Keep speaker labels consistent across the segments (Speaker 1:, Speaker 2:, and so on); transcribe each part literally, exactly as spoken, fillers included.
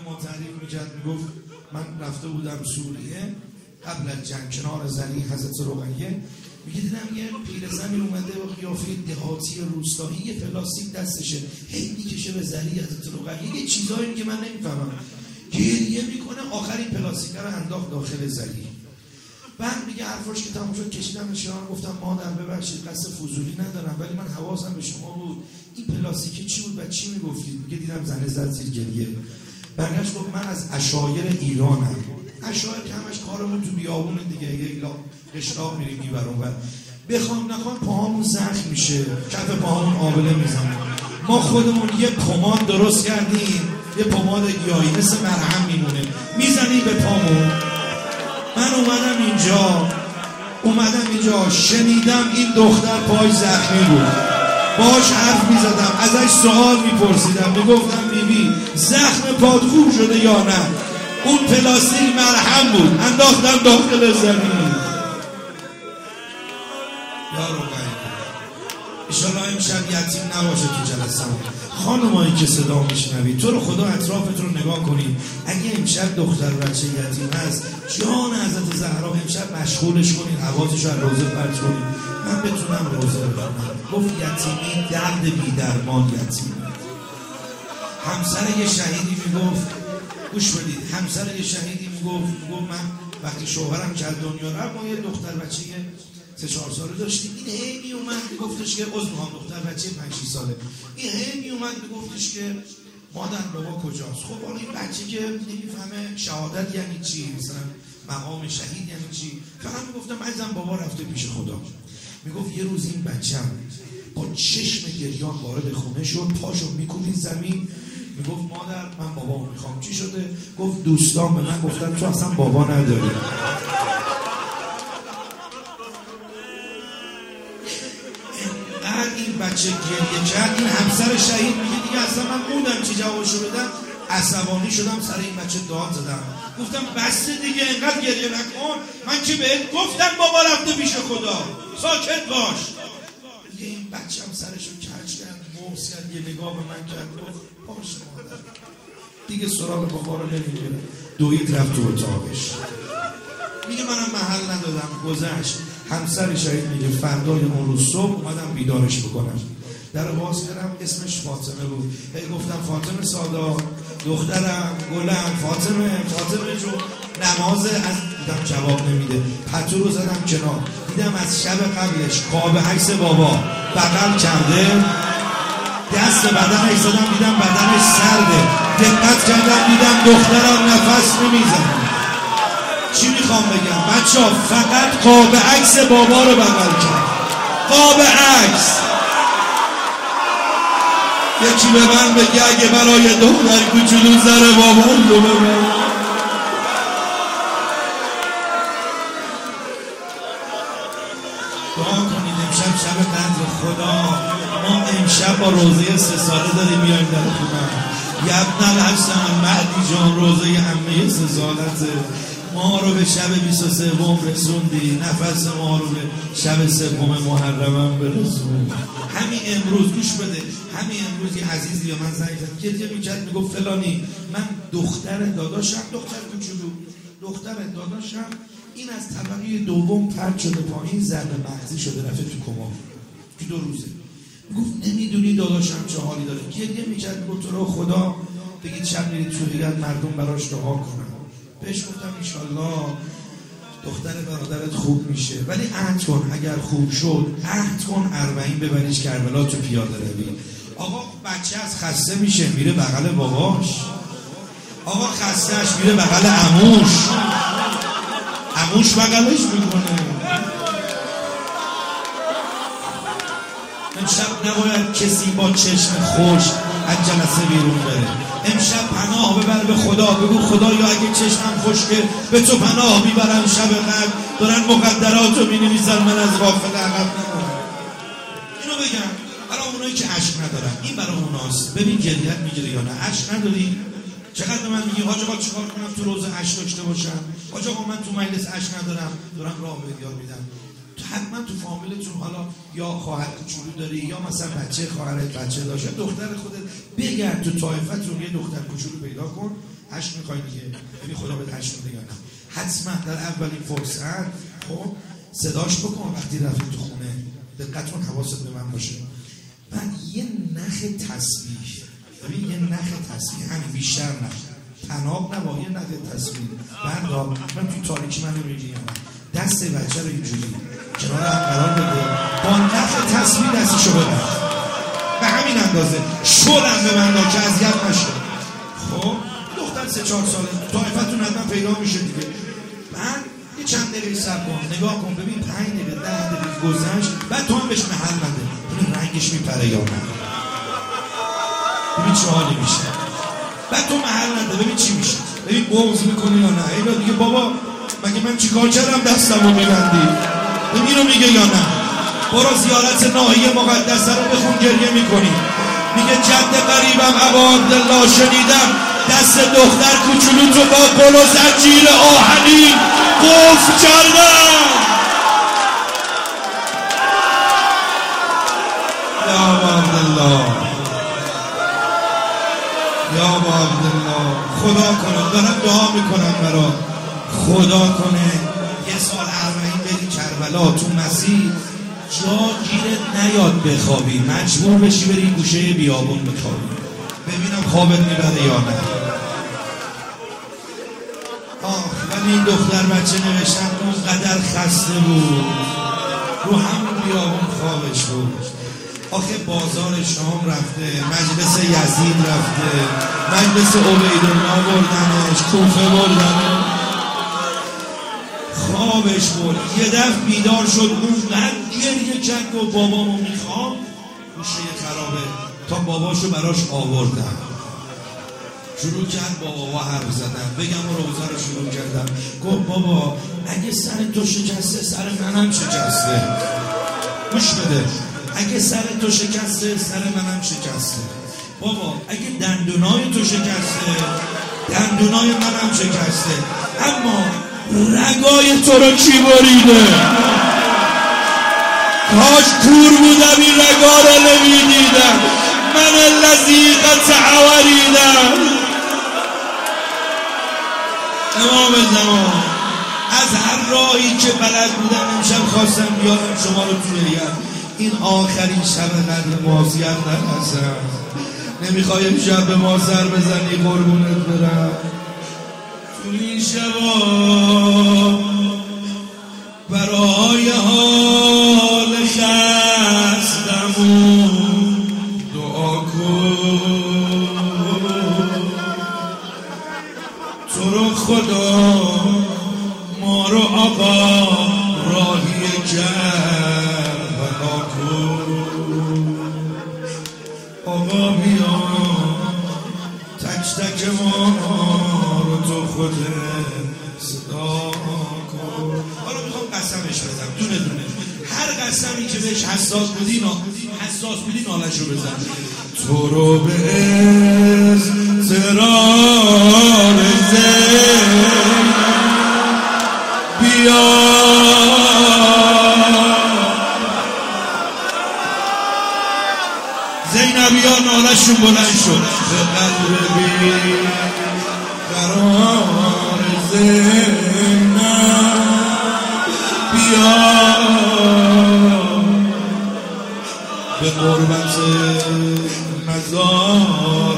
Speaker 1: ما تعریف میکرد، میگفت من رفته بودم سوریه قبل از جنگ کنار زنی حضرت رقیه، میگه دیدم یه پیرزنی اومده با قیافه دهاتی روستایی، یه پلاستیک دستشه، هی میکشه به زنی حضرت رقیه، یه چیزایی که من نمیفهمم، گریه میکنه، آخرین پلاستیک رو انداخت داخل زنی. بعد میگه حرفاش که تموم شد کشیدم نشان، گفتم مادر ببخشید قصد فضولی ندارم ولی من حواسم به شما بود، این پلاستیک چی بود و چی میگفتید؟ میگه دیدم زنه زد زیر گریه. برگشت گفت من از عشایر ایرانم. عشایر که همش کارمون تو بیابون دیگه، یه قشلاق میریم این ور اون ور، بخوام نخوام پاهامون زخم میشه، کف پاهامون آبله میزنه. ما خودمون یه پماد درست کردیم، یه پماد گیاهی مثل مرهم میمونه، میزنیم به پامون. من اومدم اینجا اومدم اینجا شنیدم این دختر پای زخمی بود، باهاش حرف میزدم، ازش سوال میپرسیدم، میگفتم بیبی زخم پات خوب شده یا نه؟ اون پلاستیک مرهم بود، انداختم داخل زمین. یا رقیه ایشالله امشب یتیم نباشه تو جلسه. خانمایی که صدا میشنوید تو رو خدا اطرافتون رو نگاه کنید، اگه امشب دختر بچه یتیم هست جان حضرت زهرا امشب مشغولش کنید، حواسش رو روزه پرت کنید. من بتونم روزه بخونم. گفت یتیمی درد بی درمان یتیمی. همسر یه شهیدی میگفت، گوش بدید، همسر یه شهیدی میگفت میگفت من وقتی شوهرم کرد دنیا رو، ما یه دختر بچه سه چهار ساله داشتیم، این هی می اومد میگفتش که عذر میخوام دختر بچه پنج شش ساله، این هی می اومد میگفتش که مادر بابا کجاست؟ خب حالا این بچه که نمیفهمه شهادت یعنی چی، مثلا مقام شهید یعنی چی، فقط میگفتم عزیزم بابا رفته پیش خدا. میگفت یه روز این بچه‌م با چشم گریان وارد خونه شد، پاشو میکوبید زمین، میگفت مادر من بابامو میخوام. چی شده؟ گفت دوستان به من گفتن تو اصلا بابا نداری. این بچه گریه کرد، این همسر شهید میگه دیگه اصلا من بودم چی جوابشو بدم، عصبانی شدم سر این بچه داد زدم، گفتم بس دیگه اینقدر گریه نکن، من که بهت گفتم بابا رفته پیش خدا، ساکت باش. دیگه این بچه هم سرشو کج کرد، موس کرد، یه نگاه به من کرد، گفت باش مادر، دیگه سراغ بابا رو نمیگیره، دوید رفت تو اتاقش. میگه منم محل ندادم، گذشت. همسر شهید میگه فردای اون روز صبح اومدم بیدارش بکنم، در باز کردم، اسمش فاطمه بود، هی گفتم فاطمه سادا دخترم، گلم، فاطمه فاطمه جون نماز از دیدم جواب نمیده، پتو رو زدم کنار، دیدم از شب قبلش قاب عکس بابا بغل کرده، دست بدنش زدم دیدم بدنش سرده، دقت کردم دیدم دخترم نفس نمیزنه. چی میخوام بگم بچه ها؟ فقط قاب عکس بابا رو بغل کرد، قاب عکس. یکی به من بگه اگه برای دختر کوچولو زر بابا رو ببر. دعا کنید امشب شب قدر خدا. ما امشب با روزه سه ساله داریم میایم در خونه. یبن الحسن مهدی جان روزه عمه سه سالته، ما رو به شب بیست و سوم رسوندی، نفس ما رو به شب سوم محرمم برسون. همین امروز گوش بده، همین امروز یه عزیزی به من زنگ زد، گریه میکرد، میگفت فلانی من دختر داداشم، دختر کوچولو، دختر داداشم این از طبقه دوم پرت شده پایین، ضرب مغزی شده رفته تو کما که دو روزه. میگفت نمیدونی داداشم چه حالی داره. گریه میکرد، میگفت تو رو خدا بگید شب میرید تو هیئت مردم براش دعا کنن. بهش گفتم انشالله دختر برادرت خوب میشه، ولی عهد کن اگر خوب شد عهد کن اربعین ببریش کربلا تو پیاده روی. آقا بچه از خسته میشه میره بغل باباش، آقا خستهش میره بغل عموش، عموش بغلش میکنه. امشب نباید کسی با چشم خوش از جلسه بیرون بره. امشب پناه ببر به خدا، بگو خدایا اگه چشمم خشکه به تو پناه میبرم، شب قدر دارن مقدراتو مینویسن، من از غافل عقب نمونم. اینو بگم برای اونایی که عشق ندارن، این برای اوناست. ببین گریت میگیره یا نه؟ عشق نداری؟ چقدر به من میگی حاج آقا چیکار کنم تو روزه عشق داشته باشم؟ حاج آقا من تو مجلس عشق ندارم، دارم راه به دیار میدم. تو حتما تو فامیلتون حالا یا خواهر کوچولو داری یا مثلا بچه خواهرت بچه داشته، دختر خودت بگرد تو طایفتون یه دختر کوچولو پیدا کن. هشت میخوای دیگه، ببین خدا بهت هشت میده یا نه. حتما در اولین فرصت خب صداش بکن وقتی رفتی تو خونه. دقتون حواست به من باشه. بعد یه نخ تسبیح، ببین یه نخ تسبیح، همین بیشتر نخ، تناب نبا، یه نخ تسبیح بردار. من تو تاریکی من نمیگیم، دست بچه رو اینجوری کنار هم قرار بده، با نخ تسبیح دستشو ببر به همین اندازه، شلم به من دا که اذیت نشه. خب دختر سه چهار ساله طایفتون حتما پیدا میشه دیگه. بعد یه چند دقیقه صبر کن، نگاه کن ببین پنج دقیقه ده دقیقه گذشت، بعد تو هم بهش محل نده، ببین رنگش میپره یا نه، ببین چه حالی میشه. بعد تو محل نده ببین چی میشه، ببین بغض میکنی یا نه. اینا دیگه بابا مگه من چیکار کردم دستمو میبندی؟ اینو میگه یا نه؟ برو زیارت ناحیه مقدسه رو بخون، گریه میکنی. میگه جد قریبم ابا عبدالله شنیدم دست دختر کوچولو تو با گل و زنجیر آهنی قفل کردم. یا ابا عبدالله، یا ابا عبدالله، خدا کنه، دارم دعا میکنم برات، خدا کنه یه سال اربعین بری کربلا تو مسیح جا گیرت نیاد بخوابی، مجبور بشی بری گوشه بیابون بخوابی، ببینم خوابت میبره یا نه. آه ولی این دختر بچه نوشتن اونقدر خسته بود، رو همون بیابون خوابش بود. آخه بازار شام رفته، مجلس یزید رفته، مجلس عبیدالله بردنش، کوفه بردنش، خوابش برد. یه دفع بیدار شد، اونقدر گریه کرد و بابامو میخوام، گوشه خرابه تا باباشو براش آوردم. شروع کرد با بابا حرف زدن، بگم و روزه رو شروع کردم. گفت بابا اگه سر تو شکسته سر منم شکسته. گوش بده، اگه سر تو شکسته سر منم شکسته. بابا اگه دندونای تو شکسته دندونای منم شکسته، اما رگای تو رو کی بریده؟ کاش کور بودم این رگا رو نمیدیدم، من لذیقت عوریدم. امام زمان از هر راهی که بلد بودم امشب خواستم بیارم شما رو توی ید. این آخرین شب قدر معصیت نرسم. نمیخوای امشب به ما سر بزنی قربونت برم. تو این شبا برای حال خستمون دعا کن، تو رو خدا ما رو آقا راهی کربلا کن. آقا بیا تک تک ما رو تو خودت صدا کن. حالا میخوام قسمش بزن دونه دونه، هر قسمی که بهش حساس بودی حساس بودی نالش رو بزن. تو رو به اضطرار زینب بیا، زینبیا نالشون بلند شد. به قلبی قرار زینب بیا، به قربت مزار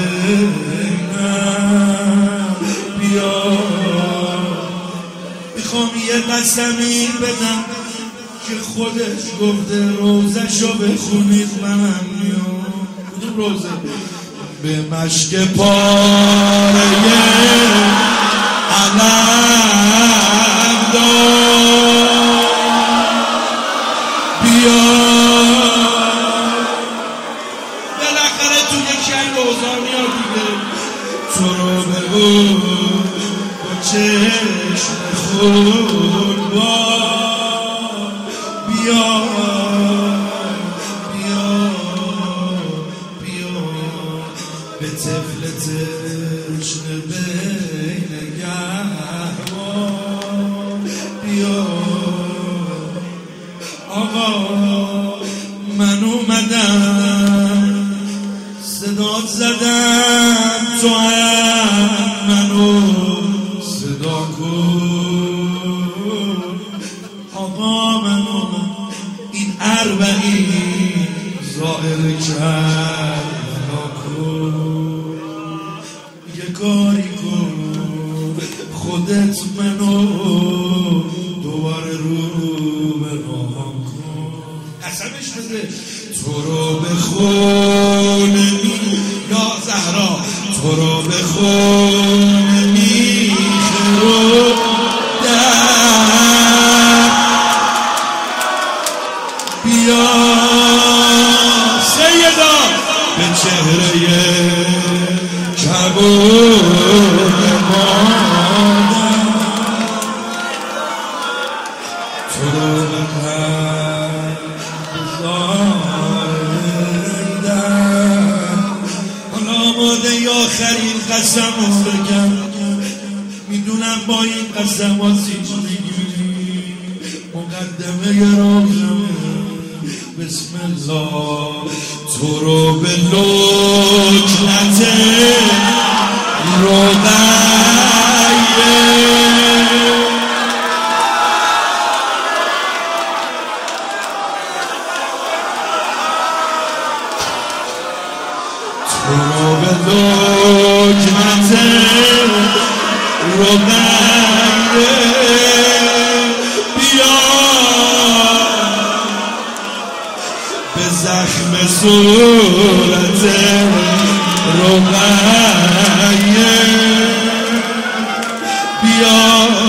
Speaker 1: زینب بیا. میخوام یه قسمی بدم که خودش گفته روزشو بخونید منم میام. کدوم روزه؟ به مشک پاره علم دار بیا. بالاخره تو یکی این روزا میاد دیگه. تو رو بگو با چشم خود با بیا بیا بیا، به طفل تشنه بین گهوار بیا من اومدم صدات زدم تو هم منو صدا کن آقا منو این اربعین ظاهر کرد یه کاری کن خودت منو دوباره رو به راهم کن قسمش بده تو رو به خون یا زهرا تو رو به خون میخه رو در بیا سیدا به چهره کبود مادر تو رو به قلب زاردن حالا آماده یا آخرین قسم رو بگم میدونم با این قسم ها چیز میگیری مقدمه راهم بسم الله تو رو به لکنت رقیه تو رو به لکنت رقیه بیا به زخم صورت رقیه بیا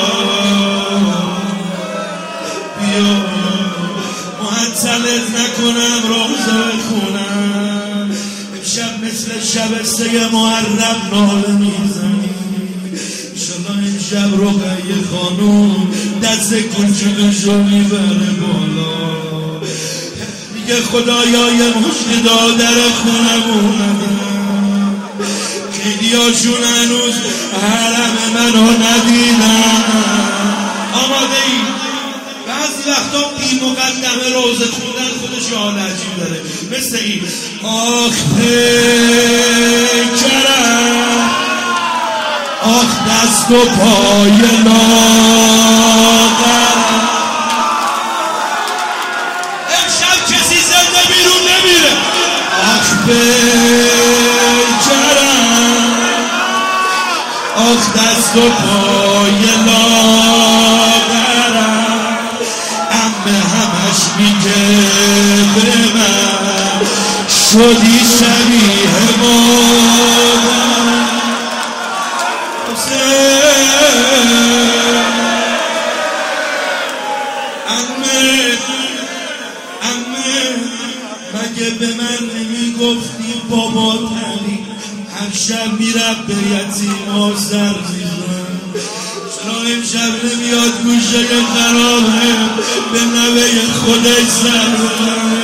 Speaker 1: بیا معطلت نکنم روزه بخونم امشب مثل شب سه محرم ناله میزنی انشالله امشب رقیه خانوم دست کوچولوشو میبره بالا میگه خدایا یه مشت دادر خونم اومدن خیلی هاشون هنوز حرم منو ندیدن آماده ای؟ بعضی وقتا بی مقدمه روزه خوندن خودش حال عجیب داره مثل این آخ پیکرم آخ دست و پای لاغرم امشب کسی زنده بیرون نمیره آخ پیکرم آخ دست و پای لاغرم عمه همش میگه به من شدی شبیه مادر عمه عمه مگه به من نمیگفتی بابا تلی هر شب میرم به یتیما سر میزن چرا امشب نمیاد گوشه خرابه به نوه خودش سر بزنه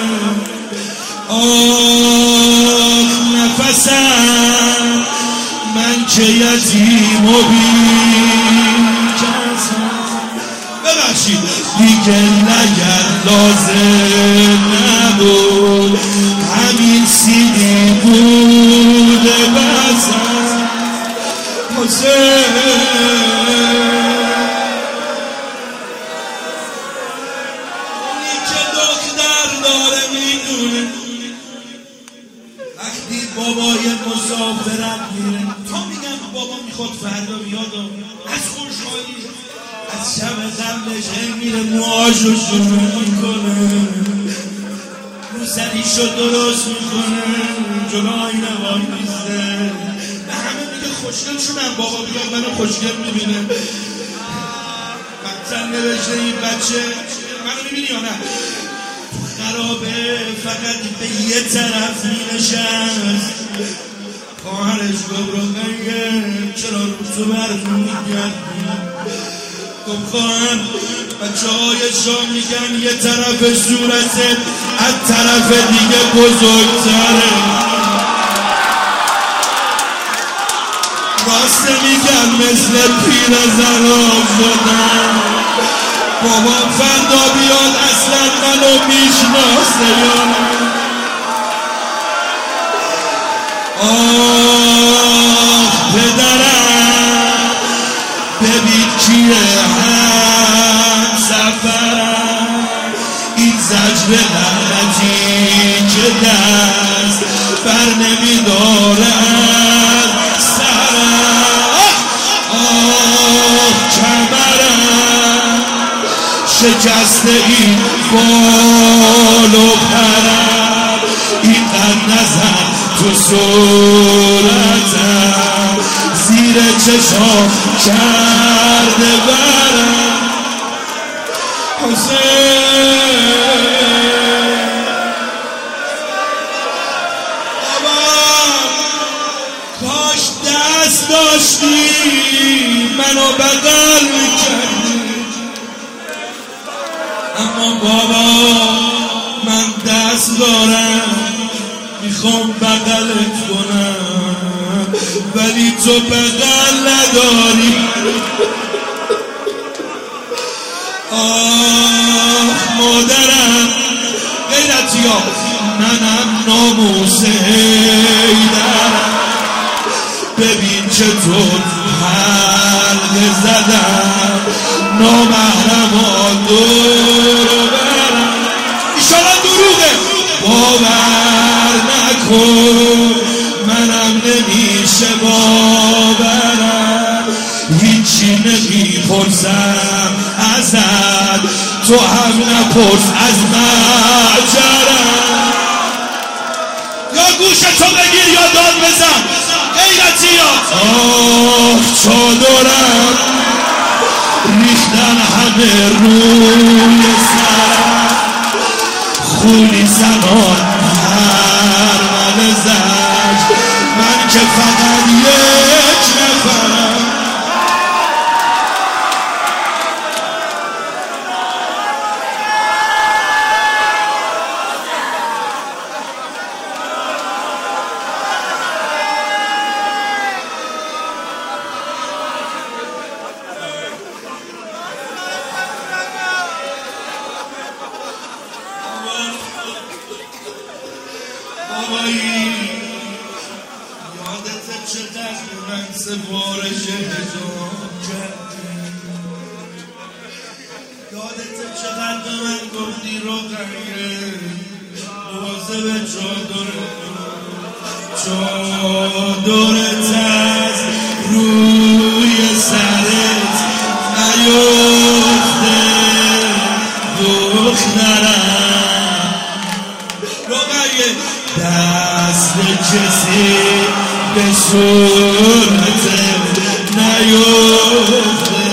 Speaker 1: آخ نفسم من که یتیم و بی کسم ببخشید دیگه نگر لازم نبود همین سیدی بوده بسم حسین اونی که دختر داره میدونه وقتی بابای مسافرت میره تا میگم بابا میخواد فردا بیاد از خوشحالی از شب قبلش میره موهاشو شروع میکنه روسریشو درست میکنه جلوی نوای میسته به همه میگه خوشگل شدم بابا بیاد منو خوشگل میبینه مقتل نوشته این بچه منو میبینی یا نه تو خرابه فقط به یه طرف مینشست خواهرش گفت رقیه چرا روزو برفون میگردی گفت خواهر بچه های شام میگن یه طرف صورتت از طرف دیگه بزرگتره راست میگن مثل پیر زنان شدن بابا فردا بیاد اصلا منو میشناسه یا نه. آه پدرم ببین کیه هم سفرم، این زجر لعنتی که دست بر نمیدارد سرم. آه کمرم شکسته این بال و پرم، این قد نزن تو صورتم، زیر چشام کرده برم. حسین کاش دست داشتی منو بغل میکردی، اما بابا من دست دارم میخوام بغلت کنم ولی تو بغل نداری. آه مادرم غیرتی ها منم ناموس حیدرم، ببین چطور حلقه زدم نامحرم ها دور برم. ایشالا دروغه باور نکن منم نمیشه باورم، هیچی نمیپرسم ازت تو هم نپرس از مجرم. یا گوشتو بگیر یا داد بزن غیرتی ها. آه چادرم ریختن همه روی سرم، خونی زمان هر من زج، من که فقط یک نفرم. بابایی یادت چقدر من سفارش حجاب کردی، یادت چقدر من گفتی رو غیره مواظب چادرت چادرت از روی سرت نیفته دخترم. دست کسی به صورت نیفته.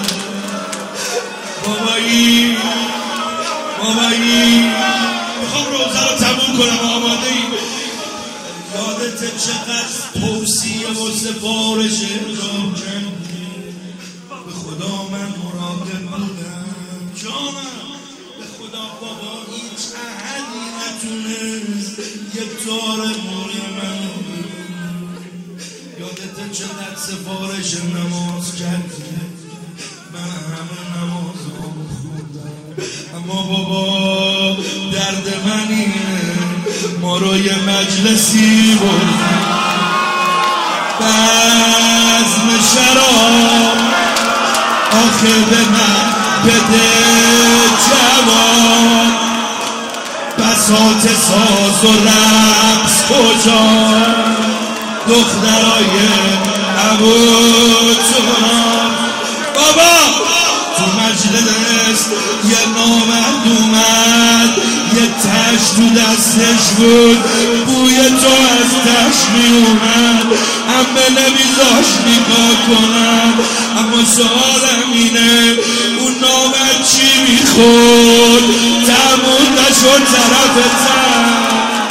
Speaker 1: بابایی بابایی میخوام روزه رو تموم کنم، آماده ای؟ یادت چقدر توصیه و سفارش را کردی، به خدا من مراقب بودم جانم، به خدا بابا هیچ احدی نتونست یک تار موی من. یادت چقدر سفارش نماز کردی، من همه نماز ها خوندم، اما بابا درد من اینه ما رو یه مجلسی بردن بزم شراب، آخه به من بده جواب، بساط ساز و رقص کجا دخترای ابوتراب. بابا تو مجلس یه نامرد اومد، یه تش تو دستش بود، بوی تو از تش میومد، همه نمیذاش نگاه کنم، اما سوالم اینه اون نامرد چی میخورد؟ تموم نشد طرف تن،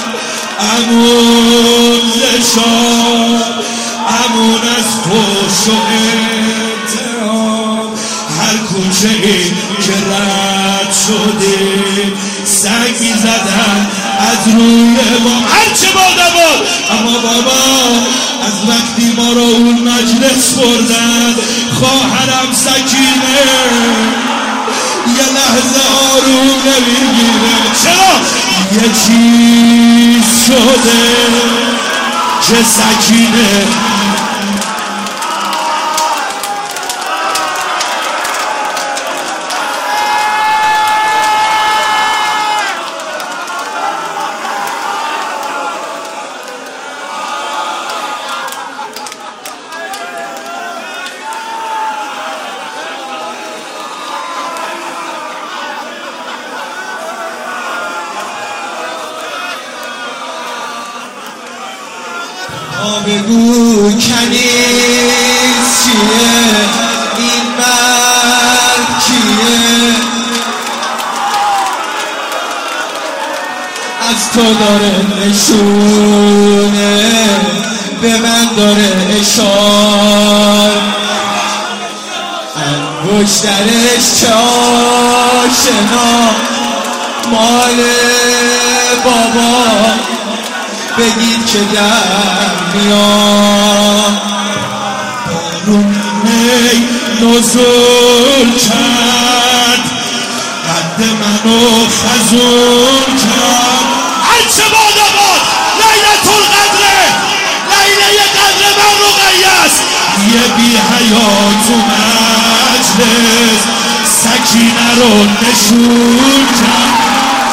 Speaker 1: امون زشاد، امون از خوش و اتحاد، هر کوچه ای که رد شده سنگی زدن از روی ما هرچه بادا بود. اما بابا از وقتی ما رو اون مجلس بردن، خواهرم سکینه یه لحظه آروم نمیگیره. چرا؟ یه چیز شده که سکینه
Speaker 2: بگو کنیز چیه این مرد کیه از تو داره نشونه به من داره اشار انگشترش که آشنا مال بابا بگید که در میان
Speaker 1: بارون می نزول کرد قد منو خزول کرد. هرچه باد آباد لیلة القدر لیله قدر من رقیه است. یه بی حیات و مجلس سکینه رو نشون کرد.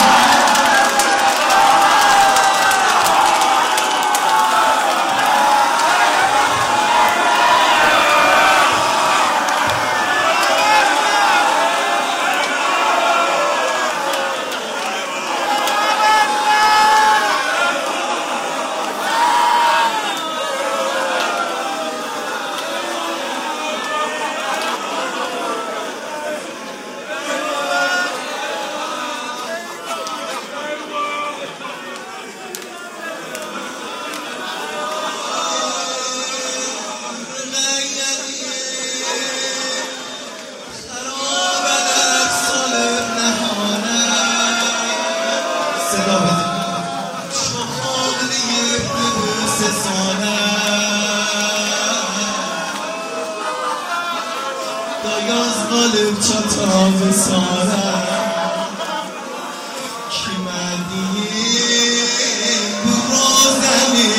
Speaker 2: دایاز غالب چطا بسارم کی مردیه برازنی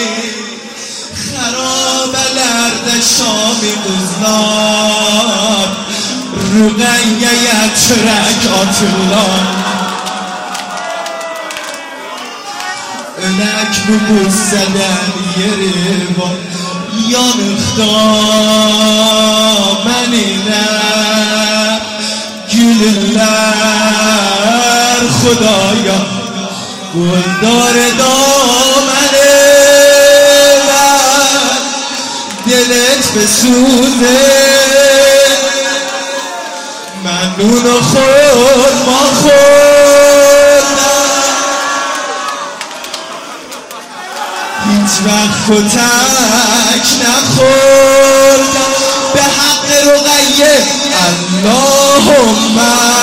Speaker 2: خراب لرد شامی بزلان رقیه یترک آتلان önək bu qüssədən yeri var yanıqda mən ilə gülürlər xudaya guldar daməni ver دلت بسوزه من نون و خورما خوردم هیچ وقت و تک نخوردم به حق رقیه اللهم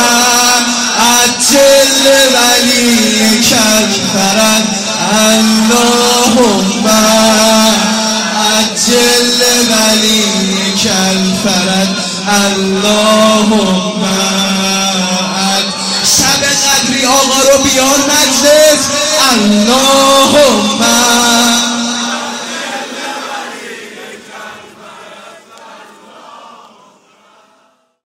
Speaker 2: عجل ولی کالفرج اللهم عجل ولی کالفرج اللهم شب قدری آقا رو بیار مجلس اللهم